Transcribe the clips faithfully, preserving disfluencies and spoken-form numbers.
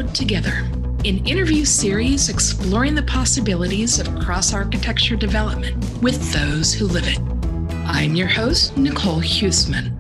Work Together, an interview series exploring the possibilities of cross-architecture development with those who live it. I'm your host, Nicole Huesman.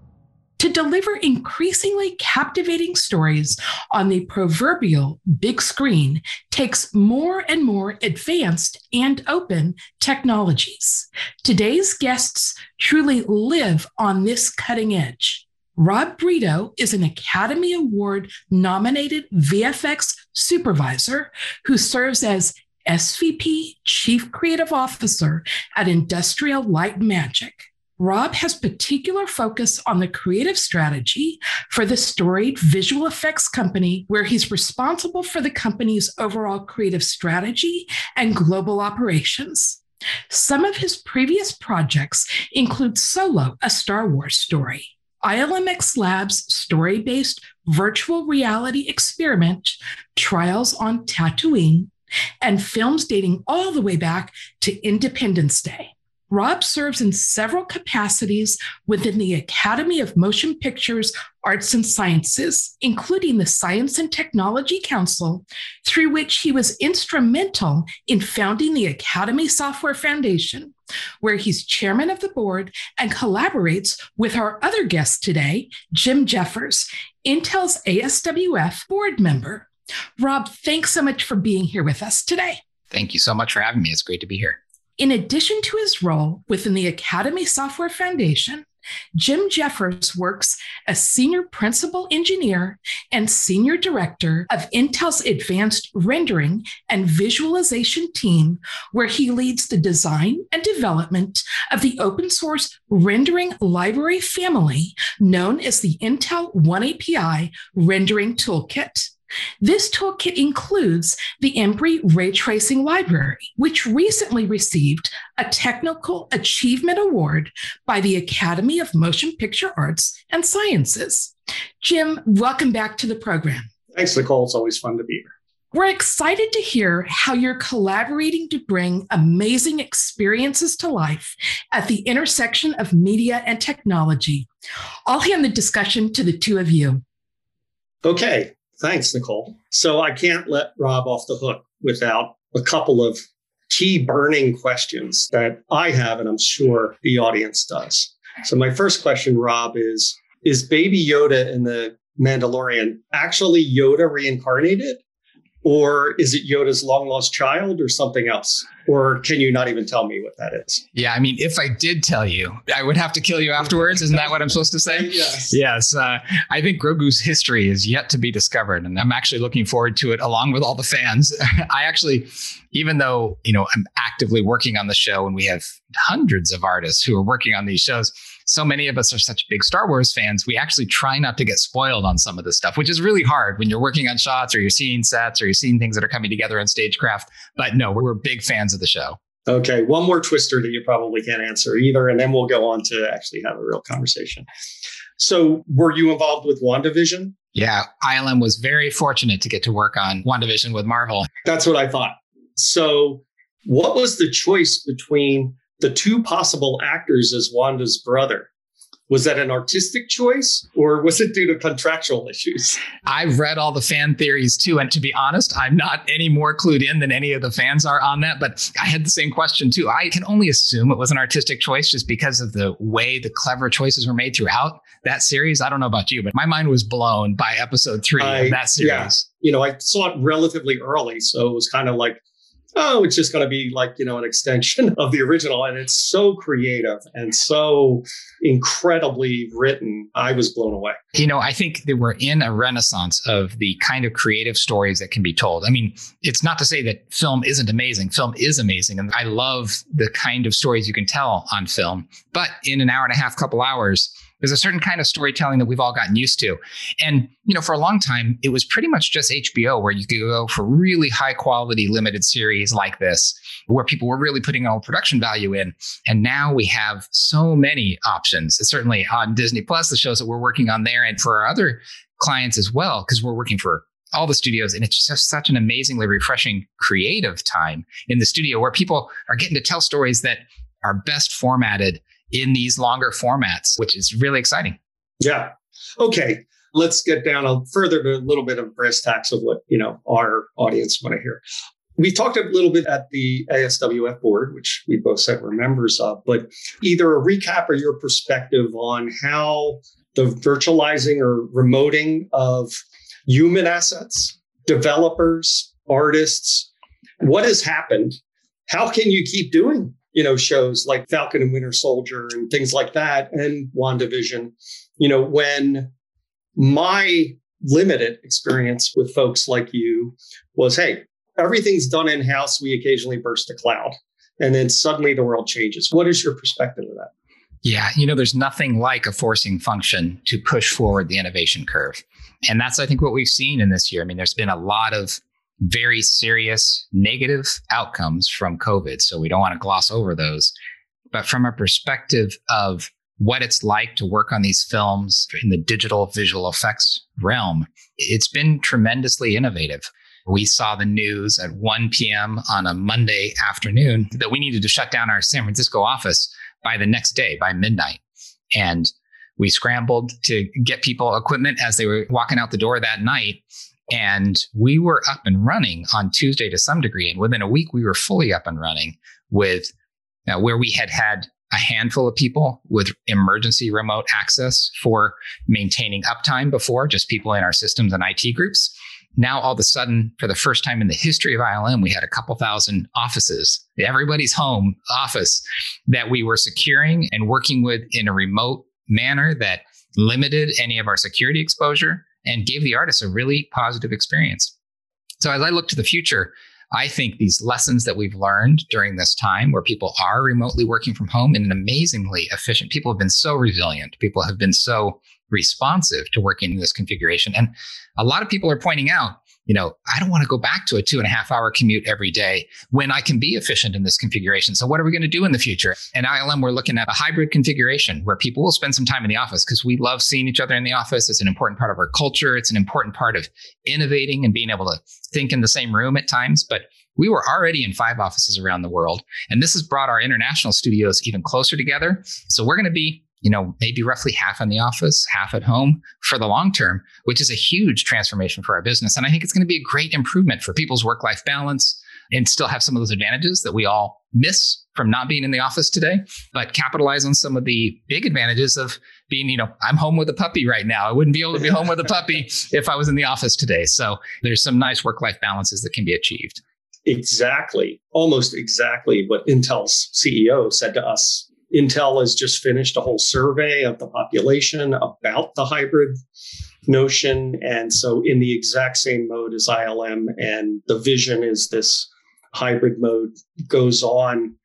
To deliver increasingly captivating stories on the proverbial big screen takes more and more advanced and open technologies. Today's guests truly live on this cutting edge. Rob Brito is an Academy Award nominated V F X supervisor who serves as S V P, Chief Creative Officer at Industrial Light and Magic. Rob has particular focus on the creative strategy for the storied visual effects company, where he's responsible for the company's overall creative strategy and global operations. Some of his previous projects include Solo, a Star Wars story, I L M X Labs' story-based virtual reality experiment, Trials on Tatooine, and films dating all the way back to Independence Day. Rob serves in several capacities within the Academy of Motion Pictures Arts and Sciences, including the Science and Technology Council, through which he was instrumental in founding the Academy Software Foundation, where he's chairman of the board and collaborates with our other guest today, Jim Jeffers, Intel's A S W F board member. Rob, thanks so much for being here with us today. Thank you so much for having me. It's great to be here. In addition to his role within the Academy Software Foundation, Jim Jeffers works as Senior Principal Engineer and Senior Director of Intel's Advanced Rendering and Visualization team, where he leads the design and development of the open source rendering library family known as the Intel oneAPI Rendering Toolkit. This toolkit includes the Embry Ray Tracing Library, which recently received a Technical Achievement Award by the Academy of Motion Picture Arts and Sciences. Jim, welcome back to the program. Thanks, Nicole. It's always fun to be here. We're excited to hear how you're collaborating to bring amazing experiences to life at the intersection of media and technology. I'll hand the discussion to the two of you. Okay. Thanks, Nicole. So I can't let Rob off the hook without a couple of key burning questions that I have, and I'm sure the audience does. So my first question, Rob, is, is Baby Yoda in The Mandalorian actually Yoda reincarnated? Or is it Yoda's long-lost child or something else? Or can you not even tell me what that is? Yeah, I mean, if I did tell you, I would have to kill you afterwards. Isn't that what I'm supposed to say? Yes. Yes. Uh, I think Grogu's history is yet to be discovered. And I'm actually looking forward to it along with all the fans. I actually, even though, you know, I'm actively working on the show and we have hundreds of artists who are working on these shows, so many of us are such big Star Wars fans, we actually try not to get spoiled on some of this stuff, which is really hard when you're working on shots or you're seeing sets or you're seeing things that are coming together in stagecraft. But no, we're big fans of the show. Okay, one more twister that you probably can't answer either, and then we'll go on to actually have a real conversation. So were you involved with WandaVision? Yeah, I L M was very fortunate to get to work on WandaVision with Marvel. That's what I thought. So what was the choice between the two possible actors as Wanda's brother? Was that an artistic choice or was it due to contractual issues? I've read all the fan theories too. And to be honest, I'm not any more clued in than any of the fans are on that. But I had the same question too. I can only assume it was an artistic choice just because of the way the clever choices were made throughout that series. I don't know about you, but my mind was blown by episode three I, of that series. Yeah. You know, I saw it relatively early. So it was kind of like, oh, it's just going to be like, you know, an extension of the original. And it's so creative and so incredibly written. I was blown away. You know, I think that we're in a renaissance of the kind of creative stories that can be told. I mean, it's not to say that film isn't amazing. Film is amazing. And I love the kind of stories you can tell on film. But in an hour and a half, couple hours, there's a certain kind of storytelling that we've all gotten used to. And, you know, for a long time, it was pretty much just H B O where you could go for really high quality limited series like this, where people were really putting all production value in. And now we have so many options. It's certainly on Disney Plus, the shows that we're working on there, and for our other clients as well, because we're working for all the studios. And it's just such an amazingly refreshing creative time in the studio where people are getting to tell stories that are best formatted in these longer formats, which is really exciting. Yeah. Okay. let's get down a further to a little bit of brass tacks of what, you know, our audience want to hear. We talked a little bit at the A S W F board, which we both said we're members of, but either a recap or your perspective on how the virtualizing or remoting of human assets, developers, artists, what has happened? How can you keep doing, you know, shows like Falcon and Winter Soldier and things like that and WandaVision, you know, when my limited experience with folks like you was, hey, everything's done in-house. We occasionally burst the cloud. And then suddenly the world changes. What is your perspective of that? Yeah, you know, there's nothing like a forcing function to push forward the innovation curve. And that's, I think, what we've seen in this year. I mean, there's been a lot of very serious negative outcomes from COVID. So we don't want to gloss over those. But from a perspective of what it's like to work on these films in the digital visual effects realm, it's been tremendously innovative. We saw the news at one p.m. on a Monday afternoon that we needed to shut down our San Francisco office by the next day, by midnight. And we scrambled to get people equipment as they were walking out the door that night. And we were up and running on Tuesday to some degree. And within a week, we were fully up and running with uh, where we had had a handful of people with emergency remote access for maintaining uptime before, just people in our systems and I T groups. Now, all of a sudden, for the first time in the history of I L M, we had a couple thousand offices, everybody's home office that we were securing and working with in a remote manner that limited any of our security exposure and gave the artists a really positive experience. So as I look to the future, I think these lessons that we've learned during this time where people are remotely working from home in an amazingly efficient, people have been so resilient, people have been so responsive to working in this configuration. And a lot of people are pointing out, you know, I don't want to go back to a two and a half hour commute every day when I can be efficient in this configuration. So what are we going to do in the future? And I L M, we're looking at a hybrid configuration where people will spend some time in the office because we love seeing each other in the office. It's an important part of our culture. It's an important part of innovating and being able to think in the same room at times. But we were already in five offices around the world. And this has brought our international studios even closer together. So we're going to be, you know, maybe roughly half in the office, half at home for the long term, which is a huge transformation for our business. And I think it's going to be a great improvement for people's work-life balance and still have some of those advantages that we all miss from not being in the office today, but capitalize on some of the big advantages of being, you know, I'm home with a puppy right now. I wouldn't be able to be home with a puppy if I was in the office today. So there's some nice work-life balances that can be achieved. Exactly. Almost exactly what Intel's C E O said to us. Intel has just finished a whole survey of the population about the hybrid notion. And so in the exact same mode as I L M, and the vision is this hybrid mode goes on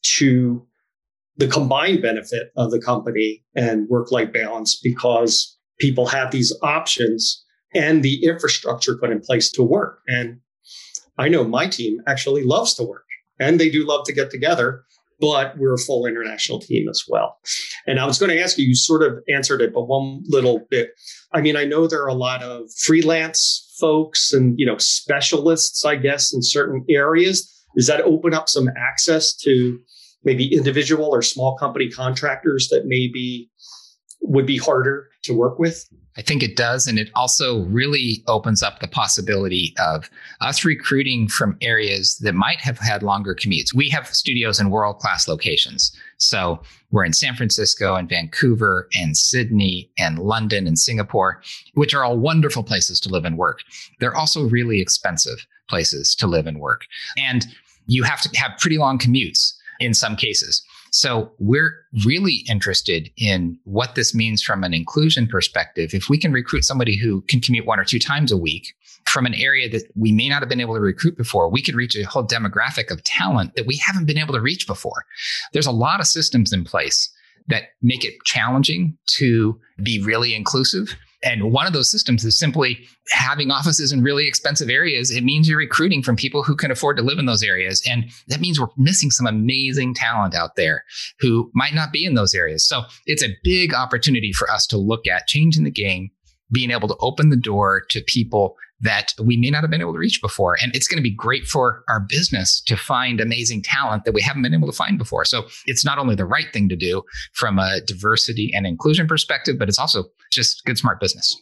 to the combined benefit of the company and work-life balance because people have these options and the infrastructure put in place to work. And I know my team actually loves to work and they do love to get together, but we're a full international team as well. And I was going to ask you, you sort of answered it, but one little bit. I mean, I know there are a lot of freelance folks and, you know, specialists, I guess, in certain areas. Does that open up some access to maybe individual or small company contractors that maybe would be harder to work with? I think it does. And it also really opens up the possibility of us recruiting from areas that might have had longer commutes. We have studios in world-class locations. So we're in San Francisco and Vancouver and Sydney and London and Singapore, which are all wonderful places to live and work. They're also really expensive places to live and work. And you have to have pretty long commutes in some cases. So we're really interested in what this means from an inclusion perspective. If we can recruit somebody who can commute one or two times a week from an area that we may not have been able to recruit before, we could reach a whole demographic of talent that we haven't been able to reach before. There's a lot of systems in place that make it challenging to be really inclusive. And one of those systems is simply having offices in really expensive areas. It means you're recruiting from people who can afford to live in those areas. And that means we're missing some amazing talent out there who might not be in those areas. So it's a big opportunity for us to look at changing the game, being able to open the door to people that we may not have been able to reach before. And it's going to be great for our business to find amazing talent that we haven't been able to find before. So it's not only the right thing to do from a diversity and inclusion perspective, but it's also just good, smart business.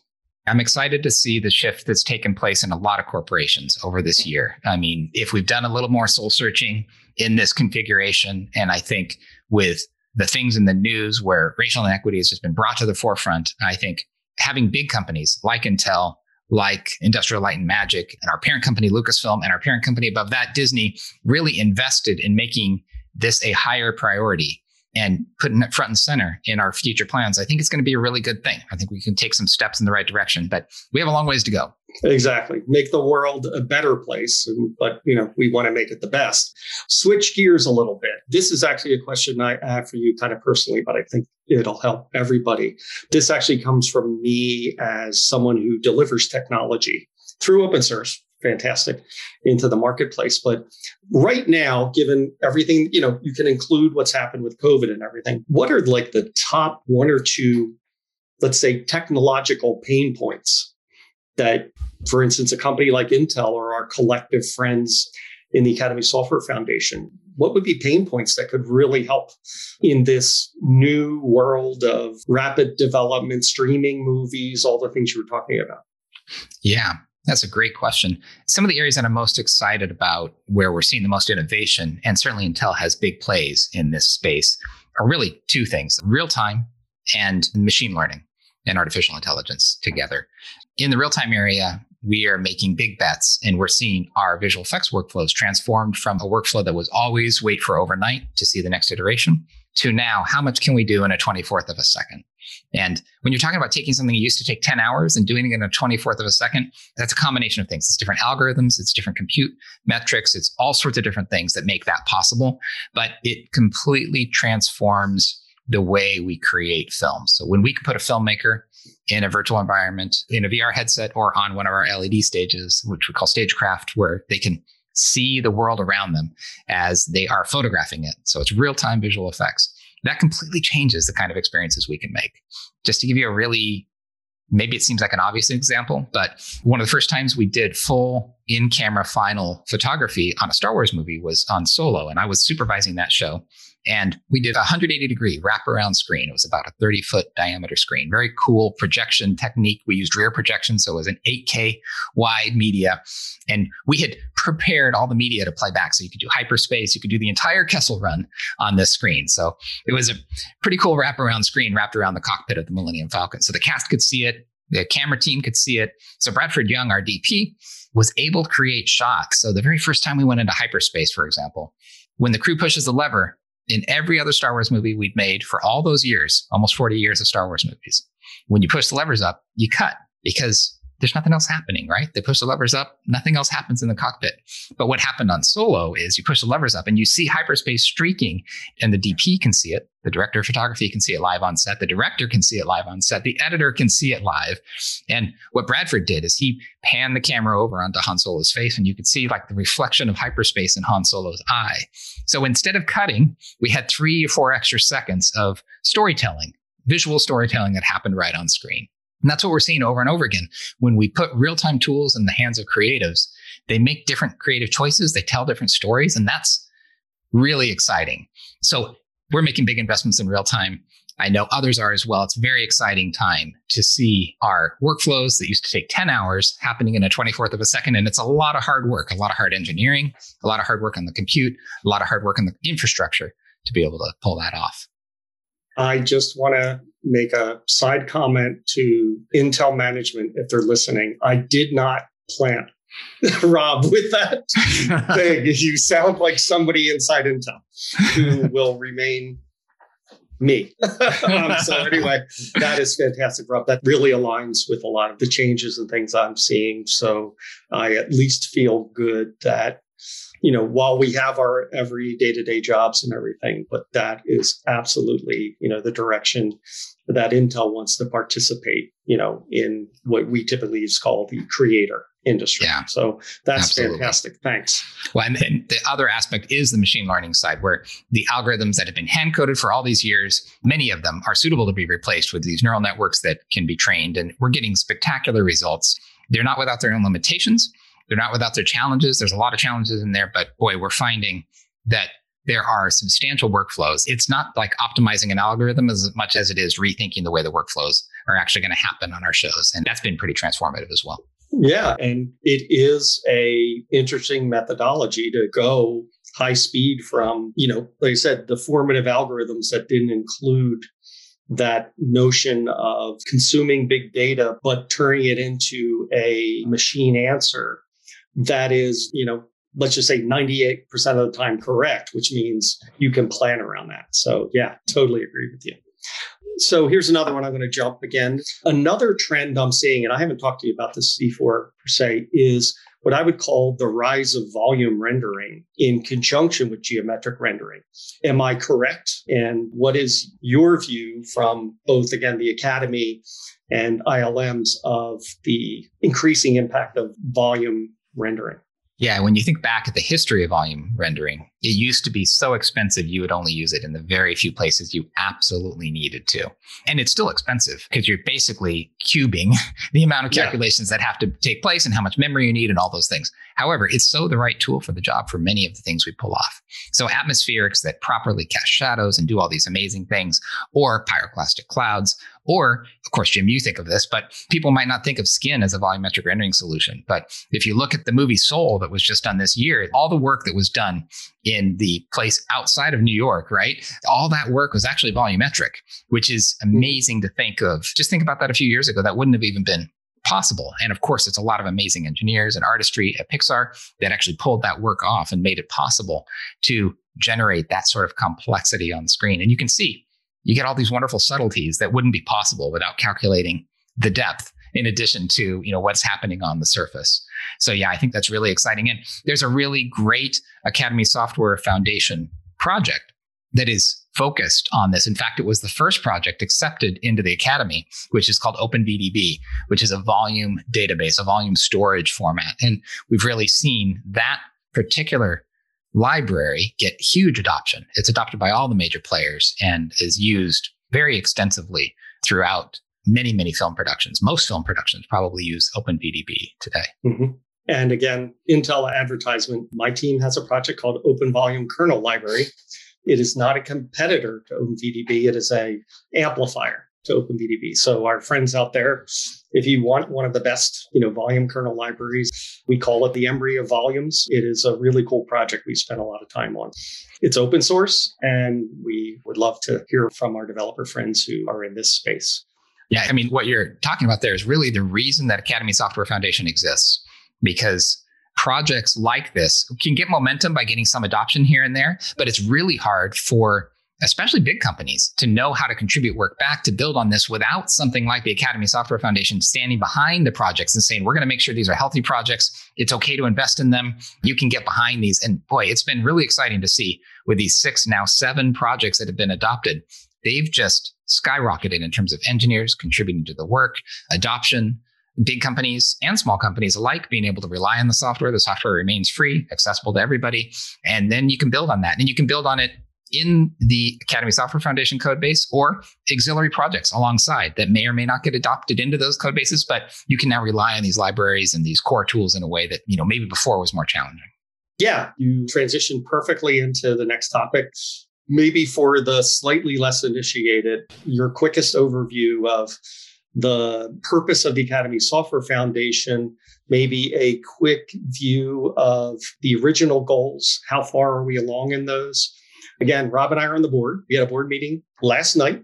I'm excited to see the shift that's taken place in a lot of corporations over this year. I mean, if we've done a little more soul searching in this configuration, and I think with the things in the news where racial inequity has just been brought to the forefront, I think having big companies like Intel, like Industrial Light and Magic, and our parent company, Lucasfilm, and our parent company above that, Disney, really invested in making this a higher priority and putting it front and center in our future plans. I think it's going to be a really good thing. I think we can take some steps in the right direction, but we have a long ways to go. Exactly. Make the world a better place. But, you know, we want to make it the best. Switch gears a little bit. This is actually a question I have for you kind of personally, but I think it'll help everybody. This actually comes from me as someone who delivers technology through open source. Fantastic, into the marketplace. But right now, given everything, you know, you can include what's happened with COVID and everything. What are like the top one or two, let's say, technological pain points that, for instance, a company like Intel or our collective friends in the Academy Software Foundation, what would be pain points that could really help in this new world of rapid development, streaming movies, all the things you were talking about? Yeah. That's a great question. Some of the areas that I'm most excited about, where we're seeing the most innovation, and certainly Intel has big plays in this space, are really two things: real-time and machine learning and artificial intelligence together. In the real-time area, we are making big bets, and we're seeing our visual effects workflows transformed from a workflow that was always wait for overnight to see the next iteration to now, how much can we do in a twenty-fourth of a second? And when you're talking about taking something that used to take ten hours and doing it in a twenty-fourth of a second, that's a combination of things. It's different algorithms, it's different compute metrics, it's all sorts of different things that make that possible. But it completely transforms the way we create films. So when we can put a filmmaker in a virtual environment, in a V R headset, or on one of our L E D stages, which we call Stagecraft, where they can see the world around them as they are photographing it. So it's real-time visual effects. That completely changes the kind of experiences we can make. Just to give you a really, maybe it seems like an obvious example, but one of the first times we did full in-camera final photography on a Star Wars movie was on Solo, and I was supervising that show. And we did a one hundred eighty degree wraparound screen. It was about a thirty foot diameter screen. Very cool projection technique. We used rear projection, so it was an eight K wide media. And we had prepared all the media to play back. So you could do hyperspace, you could do the entire Kessel Run on this screen. So it was a pretty cool wraparound screen wrapped around the cockpit of the Millennium Falcon. So the cast could see it, the camera team could see it. So Bradford Young, our D P, was able to create shots. So the very first time we went into hyperspace, for example, when the crew pushes the lever, in every other Star Wars movie we'd made for all those years, almost forty years of Star Wars movies, when you push the levers up, you cut because there's nothing else happening, right? They push the levers up, nothing else happens in the cockpit. But what happened on Solo is you push the levers up and you see hyperspace streaking, and the D P can see it. The director of photography can see it live on set. The director can see it live on set. The editor can see it live. And what Bradford did is he panned the camera over onto Han Solo's face, and you could see like the reflection of hyperspace in Han Solo's eye. So instead of cutting, we had three or four extra seconds of storytelling, visual storytelling that happened right on screen. And that's what we're seeing over and over again. When we put real-time tools in the hands of creatives, they make different creative choices, they tell different stories, and that's really exciting. So we're making big investments in real time. I know others are as well. It's a very exciting time to see our workflows that used to take ten hours happening in a twenty-fourth of a second. And it's a lot of hard work, a lot of hard engineering, a lot of hard work on the compute, a lot of hard work on the infrastructure to be able to pull that off. I just want to make a side comment to Intel management if they're listening. I did not plant Rob with that thing. You sound like somebody inside Intel who will remain me. um, so anyway, that is fantastic, Rob. That really aligns with a lot of the changes and things I'm seeing. So I at least feel good that, you know, while we have our every day-to-day jobs and everything, but that is absolutely, you know, the direction that Intel wants to participate, you know, in what we typically is called the creator industry. Yeah, so that's absolutely fantastic. Thanks. Well, and, and the other aspect is the machine learning side, where the algorithms that have been hand-coded for all these years, many of them are suitable to be replaced with these neural networks that can be trained. And we're getting spectacular results. They're not without their own limitations. They're not without their challenges. There's a lot of challenges in there, but boy, we're finding that there are substantial workflows. It's not like optimizing an algorithm as much as it is rethinking the way the workflows are actually going to happen on our shows. And that's been pretty transformative as well. Yeah. And it is a interesting methodology to go high speed from, you know, like I said, the formative algorithms that didn't include that notion of consuming big data, but turning it into a machine answer that is, you know, let's just say ninety-eight percent of the time correct, which means you can plan around that. So yeah, totally agree with you. So here's another one I'm going to jump again. Another trend I'm seeing, and I haven't talked to you about this before per se, is what I would call the rise of volume rendering in conjunction with geometric rendering. Am I correct? And what is your view from both, again, the Academy and I L Ms of the increasing impact of volume rendering? Yeah, when you think back at the history of volume rendering, it used to be so expensive you would only use it in the very few places you absolutely needed to. And it's still expensive because you're basically cubing the amount of calculations yeah. that have to take place and how much memory you need and all those things. However, it's so the right tool for the job for many of the things we pull off. So atmospherics that properly cast shadows and do all these amazing things, or pyroclastic clouds, or of course, Jim, you think of this, but people might not think of skin as a volumetric rendering solution. But if you look at the movie Soul that was just done this year, all the work that was done in the place outside of New York, right? All that work was actually volumetric, which is amazing to think of. Just think about that a few years ago. That wouldn't have even been possible. And of course, it's a lot of amazing engineers and artistry at Pixar that actually pulled that work off and made it possible to generate that sort of complexity on screen. And you can see, you get all these wonderful subtleties that wouldn't be possible without calculating the depth in addition to, you know, what's happening on the surface. So yeah, I think that's really exciting. And there's a really great Academy Software Foundation project that is focused on this. In fact, it was the first project accepted into the Academy, which is called OpenVDB, which is a volume database, a volume storage format. And we've really seen that particular library get huge adoption. It's adopted by all the major players and is used very extensively throughout many, many film productions. Most film productions probably use OpenVDB today. Mm-hmm. And again, Intel advertisement, my team has a project called Open Volume Kernel Library. It is not a competitor to OpenVDB. It is a amplifier to OpenVDB. So our friends out there, if you want one of the best, you know, volume kernel libraries, we call it the Embryo Volumes. It is a really cool project we spent a lot of time on. It's open source, and we would love to hear from our developer friends who are in this space. Yeah, I mean, what you're talking about there is really the reason that Academy Software Foundation exists, because projects like this can get momentum by getting some adoption here and there, but it's really hard for especially big companies to know how to contribute work back to build on this without something like the Academy Software Foundation standing behind the projects and saying, we're going to make sure these are healthy projects. It's okay to invest in them. You can get behind these. And boy, it's been really exciting to see with these six, now seven projects that have been adopted. They've just skyrocketed in terms of engineers contributing to the work, adoption, big companies and small companies alike being able to rely on the software. The software remains free, accessible to everybody. And then you can build on that. And you can build on it in the Academy Software Foundation code base or auxiliary projects alongside that may or may not get adopted into those code bases, but you can now rely on these libraries and these core tools in a way that, you know, maybe before was more challenging. Yeah, you transition perfectly into the next topic. Maybe for the slightly less initiated, your quickest overview of the purpose of the Academy Software Foundation, maybe a quick view of the original goals. How far are we along in those? Again, Rob and I are on the board. We had a board meeting last night,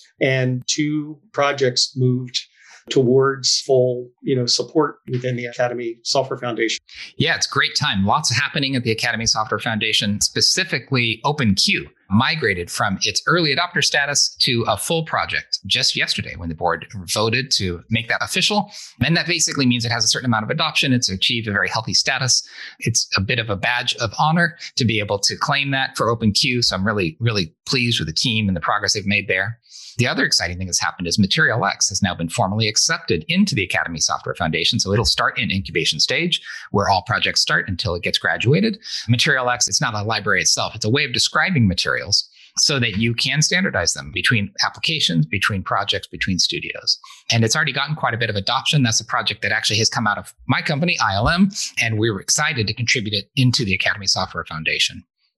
and two projects moved towards full, you know, support within the Academy Software Foundation. Yeah, it's a great time. Lots happening at the Academy Software Foundation, specifically OpenQ migrated from its early adopter status to a full project just yesterday when the board voted to make that official. And that basically means it has a certain amount of adoption. It's achieved a very healthy status. It's a bit of a badge of honor to be able to claim that for OpenQ. So I'm really, really pleased with the team and the progress they've made there. The other exciting thing that's happened is Material X has now been formally accepted into the Academy Software Foundation. So it'll start in incubation stage where all projects start until it gets graduated. Material X, it's not a library itself. It's a way of describing materials so that you can standardize them between applications, between projects, between studios. And it's already gotten quite a bit of adoption. That's a project that actually has come out of my company, I L M, and we were excited to contribute it into the Academy Software Foundation.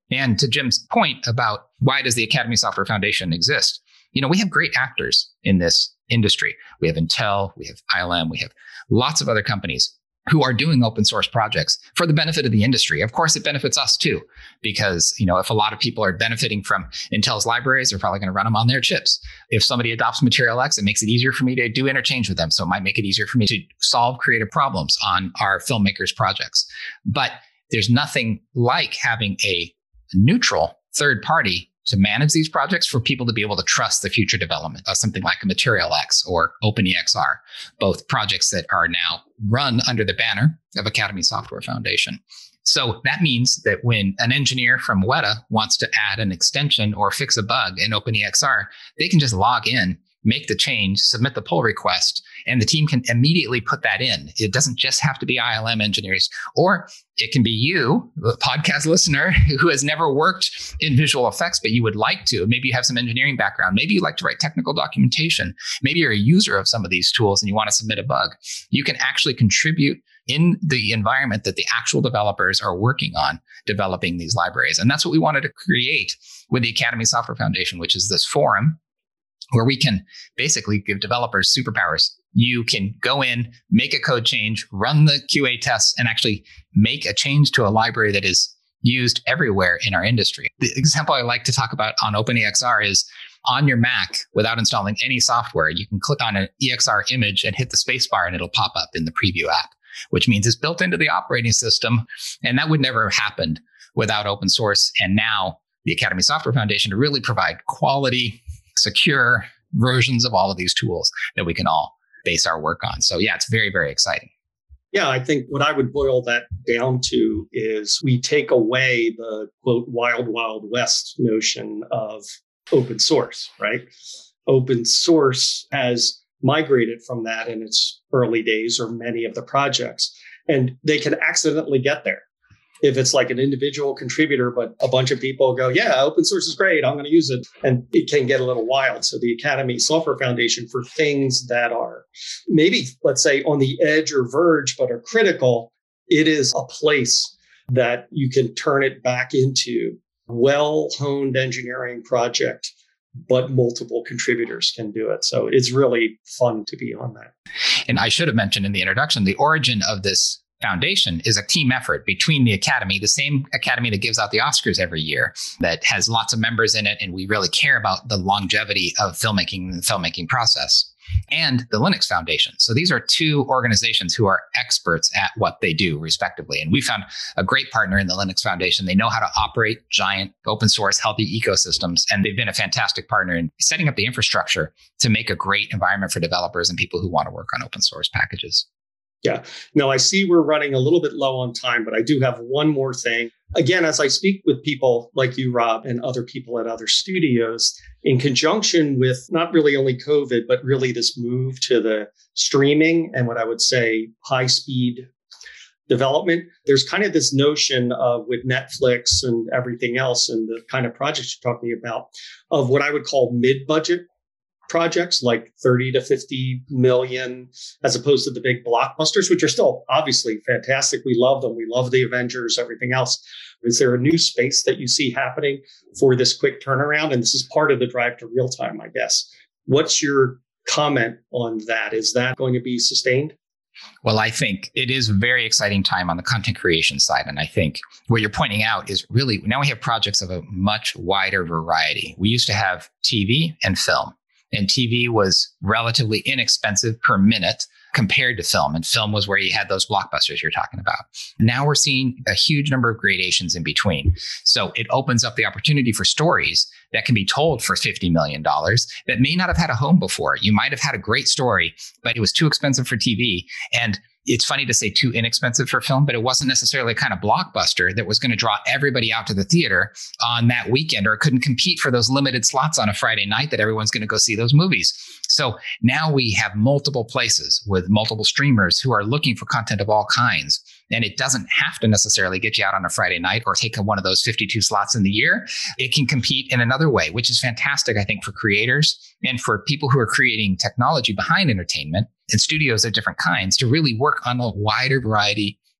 And to Jim's point about why does the Academy Software Foundation exist? You know, we have great actors in this industry. We have Intel, we have I L M, we have lots of other companies who are doing open source projects for the benefit of the industry. Of course, it benefits us too, because, you know, if a lot of people are benefiting from Intel's libraries, they're probably going to run them on their chips. If somebody adopts Material X, it makes it easier for me to do interchange with them. So it might make it easier for me to solve creative problems on our filmmakers' projects. But there's nothing like having a neutral third party to manage these projects for people to be able to trust the future development of something like a Material X or OpenEXR, both projects that are now run under the banner of Academy Software Foundation. So that means that when an engineer from Weta wants to add an extension or fix a bug in OpenEXR, they can just log in, make the change, submit the pull request, and the team can immediately put that in. It doesn't just have to be I L M engineers, or it can be you, the podcast listener, who has never worked in visual effects, but you would like to. Maybe you have some engineering background. Maybe you like to write technical documentation. Maybe you're a user of some of these tools and you want to submit a bug. You can actually contribute in the environment that the actual developers are working on developing these libraries. And that's what we wanted to create with the Academy Software Foundation, which is this forum where we can basically give developers superpowers. You can go in, make a code change, run the Q A tests, and actually make a change to a library that is used everywhere in our industry. The example I like to talk about on OpenEXR is on your Mac, without installing any software, you can click on an E X R image and hit the spacebar and it'll pop up in the preview app, which means it's built into the operating system. And that would never have happened without open source. And now the Academy Software Foundation to really provide quality, secure versions of all of these tools that we can all base our work on. So yeah, it's very, very exciting. Yeah, I think what I would boil that down to is we take away the quote wild, wild west notion of open source, right? Open source has migrated from that in its early days or many of the projects, and they can accidentally get there. If it's like an individual contributor, but a bunch of people go, yeah, open source is great, I'm going to use it. And it can get a little wild. So the Academy Software Foundation, for things that are maybe, let's say, on the edge or verge, but are critical, it is a place that you can turn it back into a well-honed engineering project, but multiple contributors can do it. So it's really fun to be on that. And I should have mentioned in the introduction, the origin of this foundation is a team effort between the Academy, the same Academy that gives out the Oscars every year, that has lots of members in it. And we really care about the longevity of filmmaking and the filmmaking process, and the Linux Foundation. So these are two organizations who are experts at what they do, respectively. And we found a great partner in the Linux Foundation. They know how to operate giant, open source, healthy ecosystems. And they've been a fantastic partner in setting up the infrastructure to make a great environment for developers and people who want to work on open source packages. Yeah. Now, I see we're running a little bit low on time, but I do have one more thing. Again, as I speak with people like you, Rob, and other people at other studios, in conjunction with not really only COVID, but really this move to the streaming and what I would say high speed development, there's kind of this notion of with Netflix and everything else and the kind of projects you're talking about of what I would call mid-budget projects, like thirty to fifty million, as opposed to the big blockbusters, which are still obviously fantastic. We love them. We love the Avengers, everything else. Is there a new space that you see happening for this quick turnaround? And this is part of the drive to real time, I guess. What's your comment on that? Is that going to be sustained? Well, I think it is a very exciting time on the content creation side. And I think what you're pointing out is really, now we have projects of a much wider variety. We used to have T V and film. And T V was relatively inexpensive per minute compared to film. And film was where you had those blockbusters you're talking about. Now we're seeing a huge number of gradations in between. So it opens up the opportunity for stories that can be told for fifty million dollars that may not have had a home before. You might have had a great story, but it was too expensive for T V. And it's funny to say too inexpensive for film, but it wasn't necessarily a kind of blockbuster that was going to draw everybody out to the theater on that weekend, or it couldn't compete for those limited slots on a Friday night that everyone's going to go see those movies. So now we have multiple places with multiple streamers who are looking for content of all kinds. And it doesn't have to necessarily get you out on a Friday night or take one of those fifty-two slots in the year. It can compete in another way, which is fantastic, I think, for creators and for people who are creating technology behind entertainment and studios of different kinds to really work on a wider variety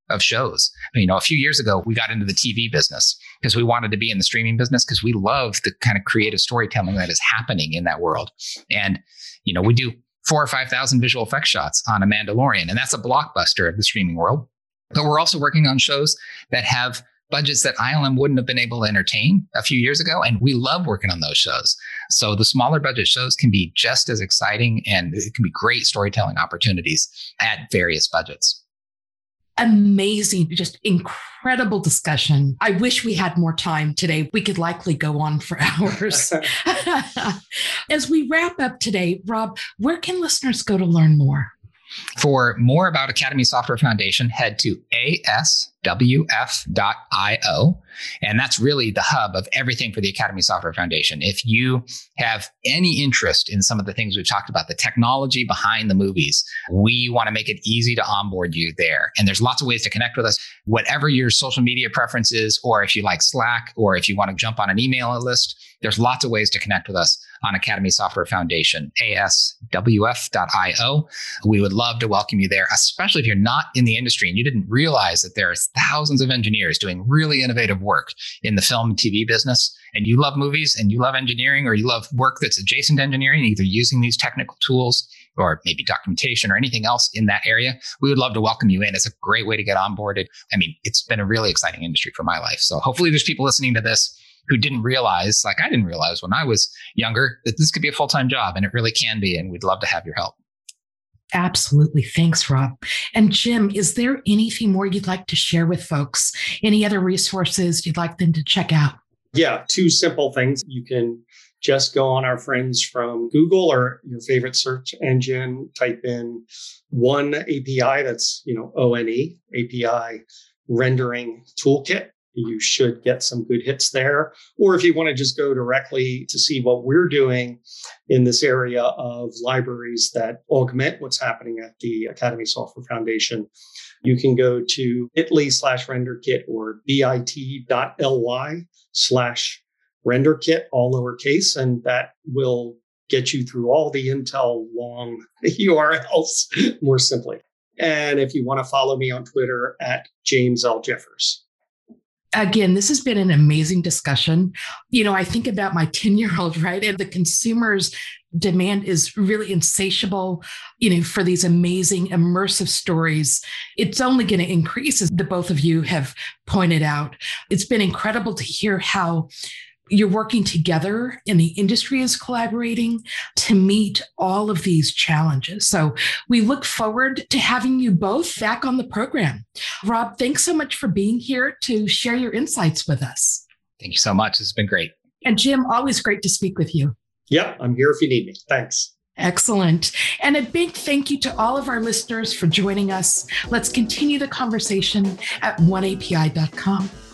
of shows. You know, a few years ago, we got into the T V business because we wanted to be in the streaming business because we love the kind of creative storytelling that is happening in that world. And, you know, we do four or five thousand visual effects shots on a Mandalorian, and that's a blockbuster of the streaming world. But we're also working on shows that have budgets that I L M wouldn't have been able to entertain a few years ago. And we love working on those shows. So the smaller budget shows can be just as exciting, and it can be great storytelling opportunities at various budgets. Amazing, just incredible discussion. I wish we had more time today. We could likely go on for hours. As we wrap up today, Rob, where can listeners go to learn more? For more about Academy Software Foundation, head to A S W F dot io. And that's really the hub of everything for the Academy Software Foundation. If you have any interest in some of the things we've talked about, the technology behind the movies, we want to make it easy to onboard you there. And there's lots of ways to connect with us, whatever your social media preference is, or if you like Slack, or if you want to jump on an email list, there's lots of ways to connect with us on Academy Software Foundation, A S W F dot io. We would love to welcome you there, especially if you're not in the industry and you didn't realize that there are thousands of engineers doing really innovative work in the film and T V business, and you love movies and you love engineering, or you love work that's adjacent to engineering, either using these technical tools or maybe documentation or anything else in that area. We would love to welcome you in. It's a great way to get onboarded. I mean, it's been a really exciting industry for my life. So hopefully there's people listening to this who didn't realize, like I didn't realize when I was younger, that this could be a full-time job, and it really can be. And we'd love to have your help. Absolutely. Thanks, Rob. And Jim, is there anything more you'd like to share with folks? Any other resources you'd like them to check out? Yeah, two simple things. You can just go on our friends from Google or your favorite search engine, type in one A P I, that's, you know, O N E, A P I Rendering Toolkit. You should get some good hits there. Or if you want to just go directly to see what we're doing in this area of libraries that augment what's happening at the Academy Software Foundation, you can go to bit.ly slash renderkit or bit.ly slash renderkit, all lowercase, and that will get you through all the Intel long U R Ls more simply. And if you want to follow me on Twitter at James L. Jeffers. Again, this has been an amazing discussion. You know, I think about my ten-year-old, right? And the consumer's demand is really insatiable, you know, for these amazing immersive stories. It's only going to increase, as the both of you have pointed out. It's been incredible to hear how you're working together and the industry is collaborating to meet all of these challenges. So we look forward to having you both back on the program. Rob, thanks so much for being here to share your insights with us. Thank you so much. It's been great. And Jim, always great to speak with you. Yep, I'm here if you need me. Thanks. Excellent. And a big thank you to all of our listeners for joining us. Let's continue the conversation at one A P I dot com.